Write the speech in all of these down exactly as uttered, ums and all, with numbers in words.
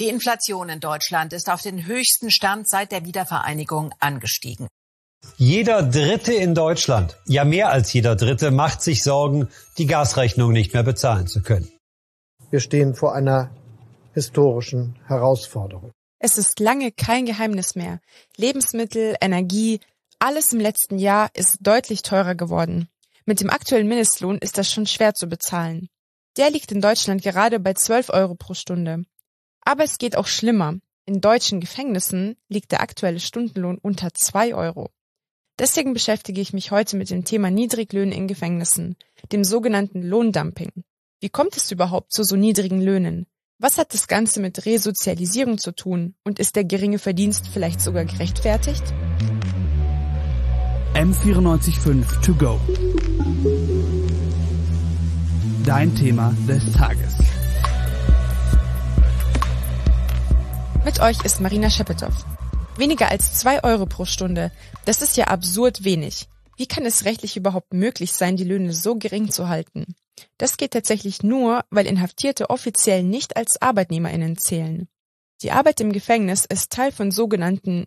Die Inflation in Deutschland ist auf den höchsten Stand seit der Wiedervereinigung angestiegen. Jeder Dritte in Deutschland, ja mehr als jeder Dritte, macht sich Sorgen, die Gasrechnung nicht mehr bezahlen zu können. Wir stehen vor einer historischen Herausforderung. Es ist lange kein Geheimnis mehr. Lebensmittel, Energie, alles im letzten Jahr ist deutlich teurer geworden. Mit dem aktuellen Mindestlohn ist das schon schwer zu bezahlen. Der liegt in Deutschland gerade bei zwölf Euro pro Stunde. Aber es geht auch schlimmer. In deutschen Gefängnissen liegt der aktuelle Stundenlohn unter zwei Euro. Deswegen beschäftige ich mich heute mit dem Thema Niedriglöhne in Gefängnissen, dem sogenannten Lohndumping. Wie kommt es überhaupt zu so niedrigen Löhnen? Was hat das Ganze mit Resozialisierung zu tun? Und ist der geringe Verdienst vielleicht sogar gerechtfertigt? M vierundneunzig Komma fünf to go. Dein Thema des Tages. Mit euch ist Marina Schepetow. Weniger als zwei Euro pro Stunde, das ist ja absurd wenig. Wie kann es rechtlich überhaupt möglich sein, die Löhne so gering zu halten? Das geht tatsächlich nur, weil Inhaftierte offiziell nicht als ArbeitnehmerInnen zählen. Die Arbeit im Gefängnis ist Teil von sogenannten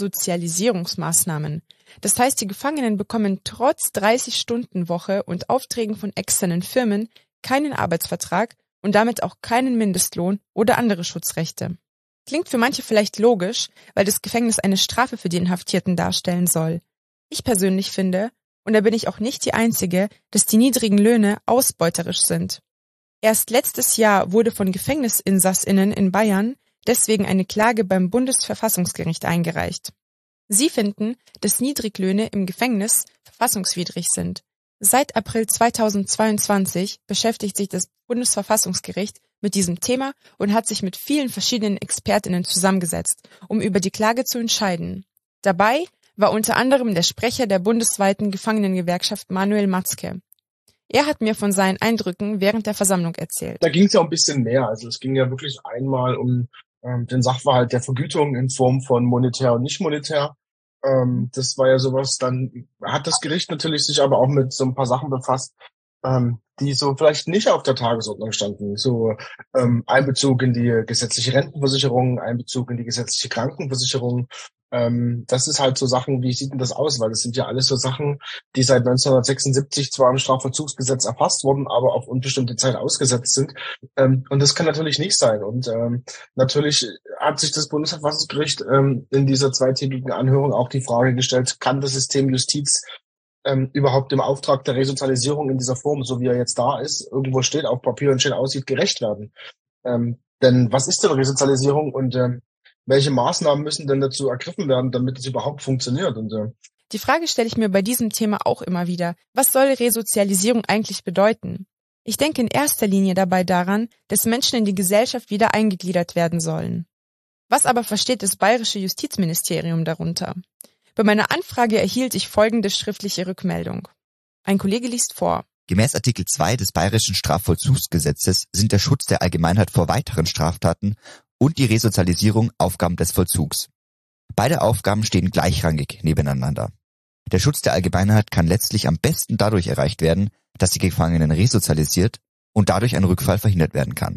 Resozialisierungsmaßnahmen. Das heißt, die Gefangenen bekommen trotz dreißig-Stunden-Woche und Aufträgen von externen Firmen keinen Arbeitsvertrag und damit auch keinen Mindestlohn oder andere Schutzrechte. Klingt für manche vielleicht logisch, weil das Gefängnis eine Strafe für die Inhaftierten darstellen soll. Ich persönlich finde, und da bin ich auch nicht die Einzige, dass die niedrigen Löhne ausbeuterisch sind. Erst letztes Jahr wurde von GefängnisinsassInnen in Bayern deswegen eine Klage beim Bundesverfassungsgericht eingereicht. Sie finden, dass Niedriglöhne im Gefängnis verfassungswidrig sind. Seit April zweitausendzweiundzwanzig beschäftigt sich das Bundesverfassungsgericht mit diesem Thema und hat sich mit vielen verschiedenen ExpertInnen zusammengesetzt, um über die Klage zu entscheiden. Dabei war unter anderem der Sprecher der bundesweiten Gefangenengewerkschaft Manuel Matzke. Er hat mir von seinen Eindrücken während der Versammlung erzählt. Da ging es ja ein bisschen mehr. Also es ging ja wirklich einmal um ähm, den Sachverhalt der Vergütung in Form von monetär und nicht monetär. Ähm, das war ja sowas. Dann hat das Gericht natürlich sich aber auch mit so ein paar Sachen befasst, ähm, die so vielleicht nicht auf der Tagesordnung standen. So ähm, Einbezug in die gesetzliche Rentenversicherung, Einbezug in die gesetzliche Krankenversicherung. Ähm, das ist halt so Sachen, wie sieht denn das aus? Weil das sind ja alles so Sachen, die seit neunzehnhundertsechsundsiebzig zwar im Strafvollzugsgesetz erfasst wurden, aber auf unbestimmte Zeit ausgesetzt sind. Ähm, und das kann natürlich nicht sein. Und ähm, natürlich hat sich das Bundesverfassungsgericht ähm, in dieser zweitägigen Anhörung auch die Frage gestellt, kann das System Justiz ähm, überhaupt im Auftrag der Resozialisierung in dieser Form, so wie er jetzt da ist, irgendwo steht, auf Papier und schön aussieht, gerecht werden? Ähm, denn was ist denn Resozialisierung und ähm, welche Maßnahmen müssen denn dazu ergriffen werden, damit es überhaupt funktioniert? Und äh Die Frage stelle ich mir bei diesem Thema auch immer wieder. Was soll Resozialisierung eigentlich bedeuten? Ich denke in erster Linie dabei daran, dass Menschen in die Gesellschaft wieder eingegliedert werden sollen. Was aber versteht das bayerische Justizministerium darunter? Bei meiner Anfrage erhielt ich folgende schriftliche Rückmeldung. Ein Kollege liest vor. Gemäß Artikel zwei des Bayerischen Strafvollzugsgesetzes sind der Schutz der Allgemeinheit vor weiteren Straftaten und die Resozialisierung Aufgaben des Vollzugs. Beide Aufgaben stehen gleichrangig nebeneinander. Der Schutz der Allgemeinheit kann letztlich am besten dadurch erreicht werden, dass die Gefangenen resozialisiert und dadurch ein Rückfall verhindert werden kann.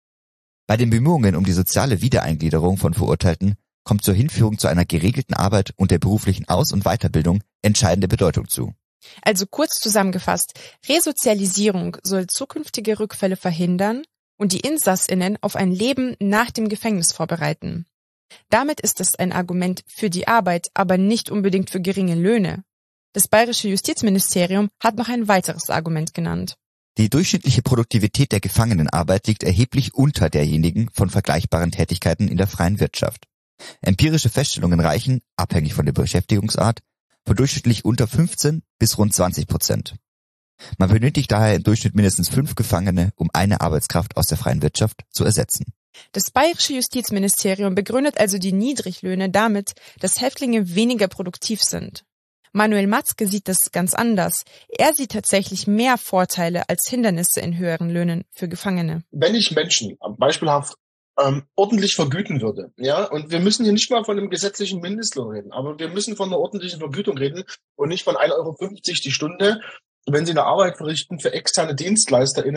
Bei den Bemühungen um die soziale Wiedereingliederung von Verurteilten kommt zur Hinführung zu einer geregelten Arbeit und der beruflichen Aus- und Weiterbildung entscheidende Bedeutung zu. Also kurz zusammengefasst, Resozialisierung soll zukünftige Rückfälle verhindern und die InsassInnen auf ein Leben nach dem Gefängnis vorbereiten. Damit ist es ein Argument für die Arbeit, aber nicht unbedingt für geringe Löhne. Das bayerische Justizministerium hat noch ein weiteres Argument genannt. Die durchschnittliche Produktivität der Gefangenenarbeit liegt erheblich unter derjenigen von vergleichbaren Tätigkeiten in der freien Wirtschaft. Empirische Feststellungen reichen, abhängig von der Beschäftigungsart, von durchschnittlich unter fünfzehn bis rund zwanzig Prozent. Man benötigt daher im Durchschnitt mindestens fünf Gefangene, um eine Arbeitskraft aus der freien Wirtschaft zu ersetzen. Das bayerische Justizministerium begründet also die Niedriglöhne damit, dass Häftlinge weniger produktiv sind. Manuel Matzke sieht das ganz anders. Er sieht tatsächlich mehr Vorteile als Hindernisse in höheren Löhnen für Gefangene. Wenn ich Menschen beispielhaft ähm, ordentlich vergüten würde, ja, und wir müssen hier nicht mal von einem gesetzlichen Mindestlohn reden, aber wir müssen von einer ordentlichen Vergütung reden und nicht von ein Euro fünfzig die Stunde, wenn sie eine Arbeit verrichten für externe DienstleisterInnen,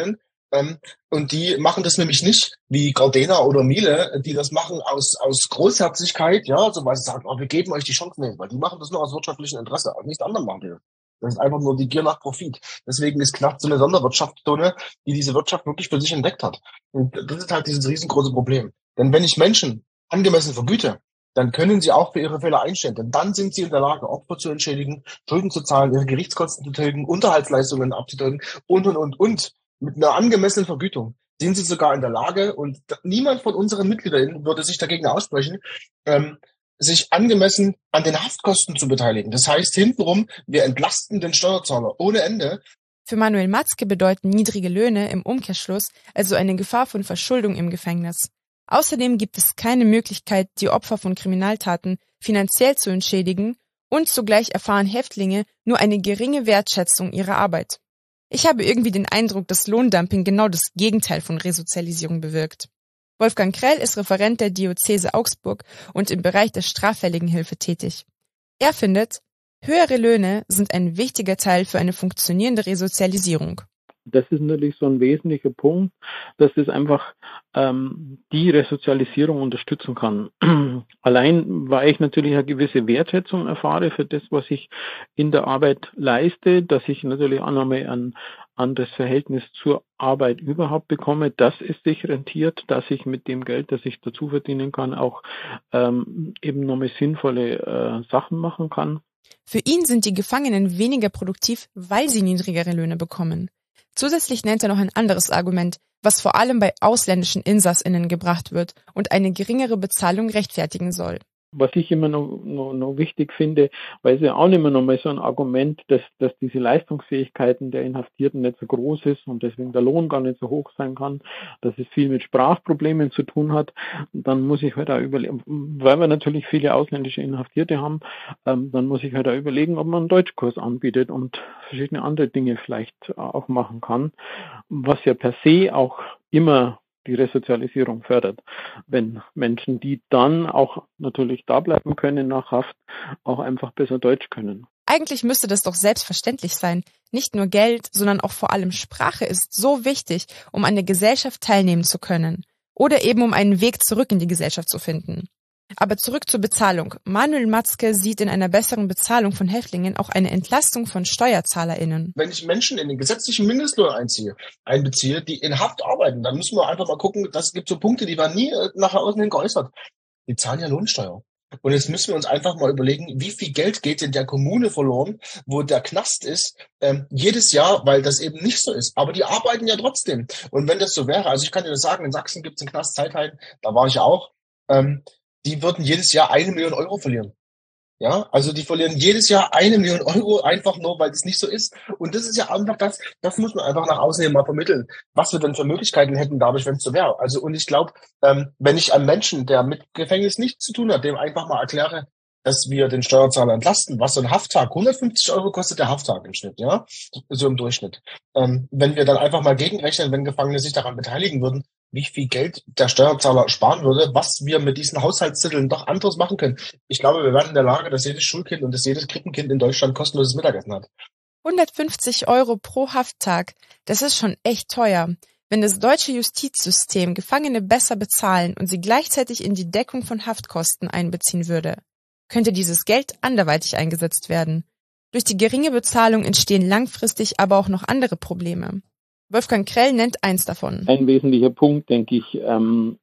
Ähm, und die machen das nämlich nicht wie Gardena oder Miele, die das machen aus aus Großherzigkeit, ja, so weil sie sagen, oh, wir geben euch die Chance, nee, weil die machen das nur aus wirtschaftlichem Interesse, aber nicht anderen machen die das. Das ist einfach nur die Gier nach Profit. Deswegen ist Knacht so eine Sonderwirtschaftszone, die diese Wirtschaft wirklich für sich entdeckt hat. Und das ist halt dieses riesengroße Problem. Denn wenn ich Menschen angemessen vergüte, dann können sie auch für ihre Fehler einstehen. Denn dann sind sie in der Lage, Opfer zu entschädigen, Schulden zu zahlen, ihre Gerichtskosten zu tilgen, Unterhaltsleistungen abzutilgen und, und, und, und. Mit einer angemessenen Vergütung sind sie sogar in der Lage, und niemand von unseren Mitgliedern würde sich dagegen aussprechen, ähm, sich angemessen an den Haftkosten zu beteiligen. Das heißt hintenrum, wir entlasten den Steuerzahler ohne Ende. Für Manuel Matzke bedeuten niedrige Löhne im Umkehrschluss also eine Gefahr von Verschuldung im Gefängnis. Außerdem gibt es keine Möglichkeit, die Opfer von Kriminaltaten finanziell zu entschädigen, und zugleich erfahren Häftlinge nur eine geringe Wertschätzung ihrer Arbeit. Ich habe irgendwie den Eindruck, dass Lohndumping genau das Gegenteil von Resozialisierung bewirkt. Wolfgang Krell ist Referent der Diözese Augsburg und im Bereich der straffälligen Hilfe tätig. Er findet, höhere Löhne sind ein wichtiger Teil für eine funktionierende Resozialisierung. Das ist natürlich so ein wesentlicher Punkt, dass es einfach ähm, die Resozialisierung unterstützen kann. Allein, weil ich natürlich eine gewisse Wertschätzung erfahre für das, was ich in der Arbeit leiste, dass ich natürlich auch nochmal ein anderes Verhältnis zur Arbeit überhaupt bekomme, dass es sich rentiert, dass ich mit dem Geld, das ich dazu verdienen kann, auch ähm, eben nochmal sinnvolle äh, Sachen machen kann. Für ihn sind die Gefangenen weniger produktiv, weil sie niedrigere Löhne bekommen. Zusätzlich nennt er noch ein anderes Argument, was vor allem bei ausländischen InsassInnen gebracht wird und eine geringere Bezahlung rechtfertigen soll. Was ich immer noch, noch, noch wichtig finde, weil es ja auch immer noch mal so ein Argument, dass, dass diese Leistungsfähigkeiten der Inhaftierten nicht so groß ist und deswegen der Lohn gar nicht so hoch sein kann, dass es viel mit Sprachproblemen zu tun hat, dann muss ich halt auch überlegen, weil wir natürlich viele ausländische Inhaftierte haben, ähm, dann muss ich halt auch überlegen, ob man einen Deutschkurs anbietet und verschiedene andere Dinge vielleicht auch machen kann, was ja per se auch immer die Resozialisierung fördert, wenn Menschen, die dann auch natürlich da bleiben können nach Haft, auch einfach besser Deutsch können. Eigentlich müsste das doch selbstverständlich sein. Nicht nur Geld, sondern auch vor allem Sprache ist so wichtig, um an der Gesellschaft teilnehmen zu können oder eben um einen Weg zurück in die Gesellschaft zu finden. Aber zurück zur Bezahlung. Manuel Matzke sieht in einer besseren Bezahlung von Häftlingen auch eine Entlastung von SteuerzahlerInnen. Wenn ich Menschen in den gesetzlichen Mindestlohn einziehe, einbeziehe, die in Haft arbeiten, dann müssen wir einfach mal gucken, das gibt so Punkte, die werden nie nach außen hin geäußert. Die zahlen ja Lohnsteuer. Und jetzt müssen wir uns einfach mal überlegen, wie viel Geld geht in der Kommune verloren, wo der Knast ist, ähm, jedes Jahr, weil das eben nicht so ist. Aber die arbeiten ja trotzdem. Und wenn das so wäre, also ich kann dir das sagen, in Sachsen gibt es einen Knast Zeitheim, da war ich ja auch, ähm, die würden jedes Jahr eine Million Euro verlieren. Ja, also die verlieren jedes Jahr eine Million Euro einfach nur, weil es nicht so ist. Und das ist ja einfach das, das muss man einfach nach außen hin mal vermitteln, was wir denn für Möglichkeiten hätten dadurch, wenn es so wäre. Also und ich glaube, ähm, wenn ich einem Menschen, der mit Gefängnis nichts zu tun hat, dem einfach mal erkläre, dass wir den Steuerzahler entlasten, was so ein Hafttag, hundertfünfzig Euro kostet der Hafttag im Schnitt, ja, so im Durchschnitt. Ähm, wenn wir dann einfach mal gegenrechnen, wenn Gefangene sich daran beteiligen würden, wie viel Geld der Steuerzahler sparen würde, was wir mit diesen Haushaltstiteln doch anderes machen können. Ich glaube, wir werden in der Lage, dass jedes Schulkind und dass jedes Krippenkind in Deutschland kostenloses Mittagessen hat. hundertfünfzig Euro pro Hafttag, das ist schon echt teuer. Wenn das deutsche Justizsystem Gefangene besser bezahlen und sie gleichzeitig in die Deckung von Haftkosten einbeziehen würde, könnte dieses Geld anderweitig eingesetzt werden. Durch die geringe Bezahlung entstehen langfristig aber auch noch andere Probleme. Wolfgang Krell nennt eins davon. Ein wesentlicher Punkt, denke ich, ähm,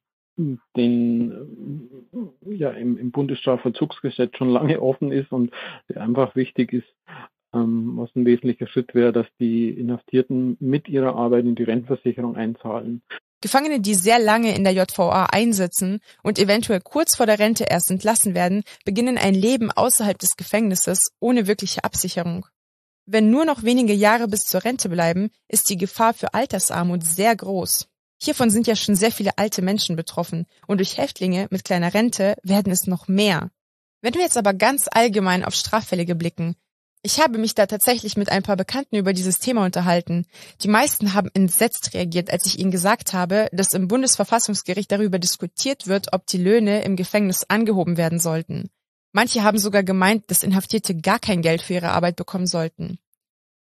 den ja im, im Bundesstrafvollzugsgesetz schon lange offen ist und der einfach wichtig ist, ähm, was ein wesentlicher Schritt wäre, dass die Inhaftierten mit ihrer Arbeit in die Rentenversicherung einzahlen. Gefangene, die sehr lange in der J V A einsitzen und eventuell kurz vor der Rente erst entlassen werden, beginnen ein Leben außerhalb des Gefängnisses ohne wirkliche Absicherung. Wenn nur noch wenige Jahre bis zur Rente bleiben, ist die Gefahr für Altersarmut sehr groß. Hiervon sind ja schon sehr viele alte Menschen betroffen und durch Häftlinge mit kleiner Rente werden es noch mehr. Wenn wir jetzt aber ganz allgemein auf Straffällige blicken, ich habe mich da tatsächlich mit ein paar Bekannten über dieses Thema unterhalten. Die meisten haben entsetzt reagiert, als ich ihnen gesagt habe, dass im Bundesverfassungsgericht darüber diskutiert wird, ob die Löhne im Gefängnis angehoben werden sollten. Manche haben sogar gemeint, dass Inhaftierte gar kein Geld für ihre Arbeit bekommen sollten.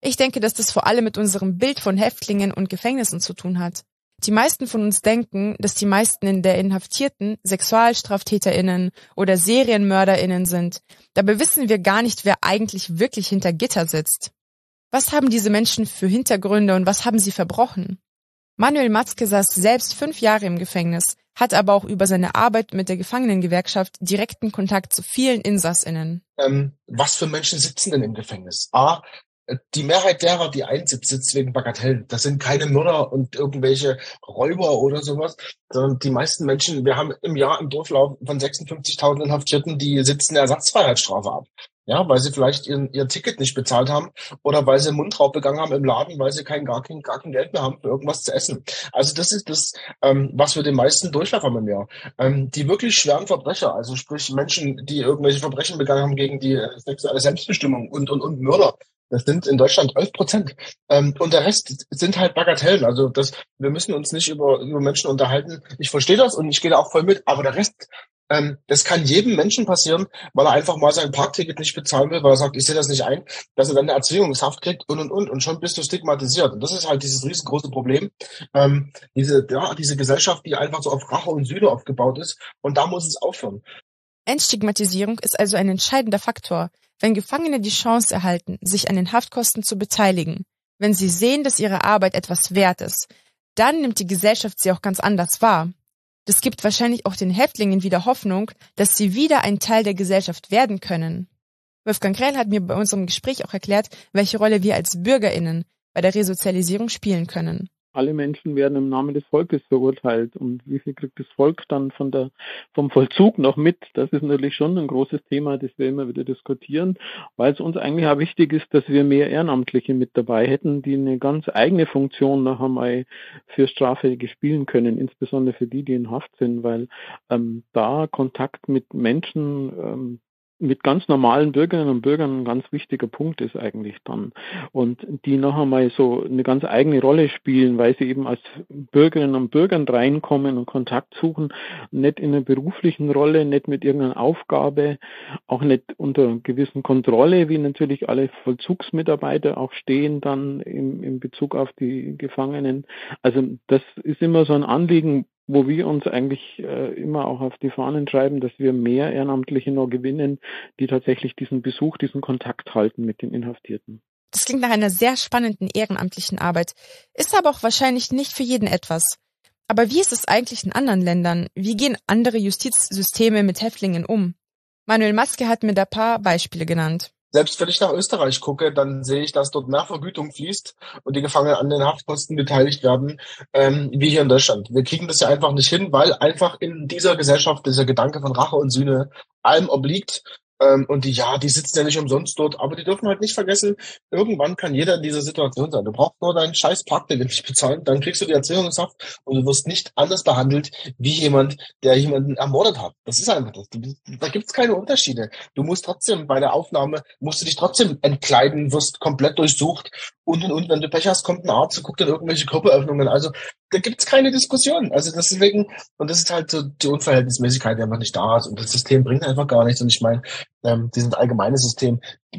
Ich denke, dass das vor allem mit unserem Bild von Häftlingen und Gefängnissen zu tun hat. Die meisten von uns denken, dass die meisten in der Inhaftierten SexualstraftäterInnen oder SerienmörderInnen sind. Dabei wissen wir gar nicht, wer eigentlich wirklich hinter Gitter sitzt. Was haben diese Menschen für Hintergründe und was haben sie verbrochen? Manuel Matzke saß selbst fünf Jahre im Gefängnis, hat aber auch über seine Arbeit mit der Gefangenengewerkschaft direkten Kontakt zu vielen InsassInnen. Ähm, was für Menschen sitzen denn im Gefängnis? A, die Mehrheit derer, die einsitzt, sitzt wegen Bagatellen. Das sind keine Mörder und irgendwelche Räuber oder sowas, sondern die meisten Menschen, wir haben im Jahr im Durchlauf von sechsundfünfzigtausend Inhaftierten, die sitzen Ersatzfreiheitsstrafe ab. Ja, weil sie vielleicht ihren, ihr Ticket nicht bezahlt haben oder weil sie Mundraub begangen haben im Laden, weil sie kein, gar kein, gar kein Geld mehr haben für irgendwas zu essen. Also das ist das, ähm, was wir den meisten Durchlauf haben im Jahr. Ähm, die wirklich schweren Verbrecher, also sprich Menschen, die irgendwelche Verbrechen begangen haben gegen die sexuelle Selbstbestimmung und, und, und Mörder. Das sind in Deutschland elf Prozent. Ähm, und der Rest sind halt Bagatellen. Also das, wir müssen uns nicht über, über Menschen unterhalten. Ich verstehe das und ich gehe da auch voll mit. Aber der Rest, ähm, das kann jedem Menschen passieren, weil er einfach mal sein Parkticket nicht bezahlen will, weil er sagt, ich sehe das nicht ein, dass er dann eine Erzwingungshaft kriegt und, und, und. Und schon bist du stigmatisiert. Und das ist halt dieses riesengroße Problem. Ähm, diese, ja, diese Gesellschaft, die einfach so auf Rache und Sühne aufgebaut ist. Und da muss es aufhören. Entstigmatisierung ist also ein entscheidender Faktor. Wenn Gefangene die Chance erhalten, sich an den Haftkosten zu beteiligen, wenn sie sehen, dass ihre Arbeit etwas wert ist, dann nimmt die Gesellschaft sie auch ganz anders wahr. Das gibt wahrscheinlich auch den Häftlingen wieder Hoffnung, dass sie wieder ein Teil der Gesellschaft werden können. Wolfgang Kräll hat mir bei unserem Gespräch auch erklärt, welche Rolle wir als BürgerInnen bei der Resozialisierung spielen können. Alle Menschen werden im Namen des Volkes verurteilt. Und wie viel kriegt das Volk dann von der, vom Vollzug noch mit? Das ist natürlich schon ein großes Thema, das wir immer wieder diskutieren, weil es uns eigentlich auch wichtig ist, dass wir mehr Ehrenamtliche mit dabei hätten, die eine ganz eigene Funktion noch einmal für Straffällige spielen können, insbesondere für die, die in Haft sind, weil ähm, da Kontakt mit Menschen, ähm, mit ganz normalen Bürgerinnen und Bürgern ein ganz wichtiger Punkt ist eigentlich dann. Und die noch einmal so eine ganz eigene Rolle spielen, weil sie eben als Bürgerinnen und Bürgern reinkommen und Kontakt suchen, nicht in einer beruflichen Rolle, nicht mit irgendeiner Aufgabe, auch nicht unter gewissen Kontrolle, wie natürlich alle Vollzugsmitarbeiter auch stehen dann im, im Bezug auf die Gefangenen. Also das ist immer so ein Anliegen, wo wir uns eigentlich äh, immer auch auf die Fahnen schreiben, dass wir mehr Ehrenamtliche noch gewinnen, die tatsächlich diesen Besuch, diesen Kontakt halten mit den Inhaftierten. Das klingt nach einer sehr spannenden ehrenamtlichen Arbeit, ist aber auch wahrscheinlich nicht für jeden etwas. Aber wie ist es eigentlich in anderen Ländern? Wie gehen andere Justizsysteme mit Häftlingen um? Manuel Matzke hat mir da ein paar Beispiele genannt. Selbst wenn ich nach Österreich gucke, dann sehe ich, dass dort mehr Vergütung fließt und die Gefangenen an den Haftkosten beteiligt werden, ähm, wie hier in Deutschland. Wir kriegen das ja einfach nicht hin, weil einfach in dieser Gesellschaft dieser Gedanke von Rache und Sühne allem obliegt. Ähm, und die, ja, die sitzen ja nicht umsonst dort, aber die dürfen halt nicht vergessen, irgendwann kann jeder in dieser Situation sein. Du brauchst nur deinen scheiß Parkticket nicht bezahlen, dann kriegst du die Erzählungshaft und du wirst nicht anders behandelt wie jemand, der jemanden ermordet hat. Das ist einfach das. Da gibt's keine Unterschiede. Du musst trotzdem bei der Aufnahme, musst du dich trotzdem entkleiden, wirst komplett durchsucht und und und. Wenn du Pech hast, kommt ein Arzt und guckt in irgendwelche Körperöffnungen. Also da gibt's keine Diskussion. Also deswegen, und das ist halt so die Unverhältnismäßigkeit, die einfach nicht da ist. Und das System bringt einfach gar nichts. Und ich meine, ähm, dieses allgemeine System,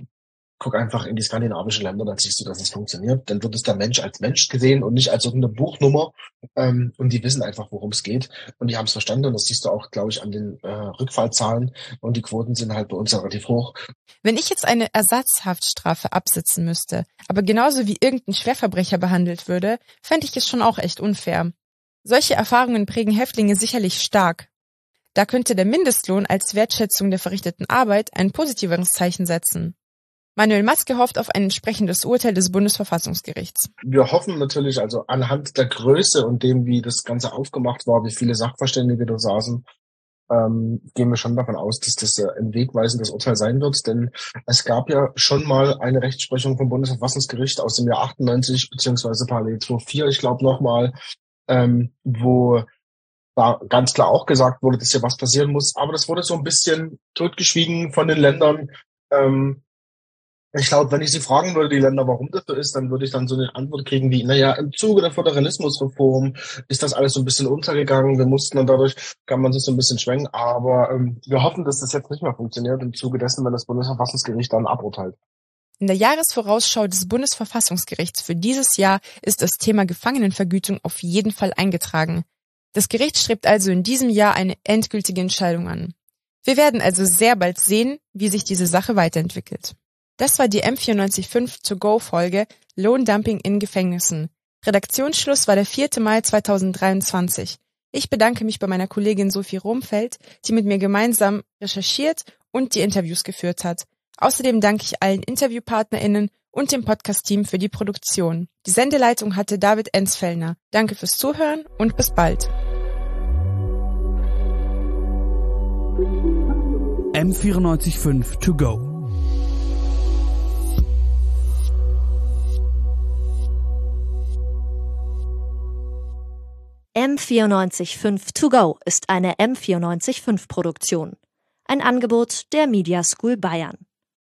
guck einfach in die skandinavischen Länder, dann siehst du, dass es funktioniert. Dann wird es der Mensch als Mensch gesehen und nicht als irgendeine Buchnummer. Ähm, und die wissen einfach, worum es geht. Und die haben es verstanden. Und das siehst du auch, glaube ich, an den äh, Rückfallzahlen. Und die Quoten sind halt bei uns relativ hoch. Wenn ich jetzt eine Ersatzhaftstrafe absitzen müsste, aber genauso wie irgendein Schwerverbrecher behandelt würde, fände ich es schon auch echt unfair. Solche Erfahrungen prägen Häftlinge sicherlich stark. Da könnte der Mindestlohn als Wertschätzung der verrichteten Arbeit ein positiveres Zeichen setzen. Manuel Matzke hofft auf ein entsprechendes Urteil des Bundesverfassungsgerichts. Wir hoffen natürlich, also anhand der Größe und dem, wie das Ganze aufgemacht war, wie viele Sachverständige da saßen, ähm, gehen wir schon davon aus, dass das ein wegweisendes Urteil sein wird. Denn es gab ja schon mal eine Rechtsprechung vom Bundesverfassungsgericht aus dem Jahr achtundneunzig, beziehungsweise Paragraph zweihundertvierundvierzig, ich glaube nochmal, ähm, wo da ganz klar auch gesagt wurde, dass hier was passieren muss. Aber das wurde so ein bisschen totgeschwiegen von den Ländern. Ähm, Ich glaube, wenn ich sie fragen würde, die Länder, warum das so ist, dann würde ich dann so eine Antwort kriegen wie, naja, im Zuge der Föderalismusreform ist das alles so ein bisschen untergegangen. Wir mussten und dadurch kann man sich so ein bisschen schwenken. Aber ähm, wir hoffen, dass das jetzt nicht mehr funktioniert im Zuge dessen, wenn das Bundesverfassungsgericht dann aburteilt. In der Jahresvorausschau des Bundesverfassungsgerichts für dieses Jahr ist das Thema Gefangenenvergütung auf jeden Fall eingetragen. Das Gericht strebt also in diesem Jahr eine endgültige Entscheidung an. Wir werden also sehr bald sehen, wie sich diese Sache weiterentwickelt. Das war die M vierundneunzig Komma fünf To-Go-Folge Lohndumping in Gefängnissen. Redaktionsschluss war der vierte Mai zweitausenddreiundzwanzig. Ich bedanke mich bei meiner Kollegin Sophie Romfeld, die mit mir gemeinsam recherchiert und die Interviews geführt hat. Außerdem danke ich allen InterviewpartnerInnen und dem Podcast-Team für die Produktion. Die Sendeleitung hatte David Enzfellner. Danke fürs Zuhören und bis bald. M vierundneunzig Komma fünf To Go. M vierundneunzig Komma fünf To Go ist eine M vierundneunzig Komma fünf Produktion. Ein Angebot der Media School Bayern.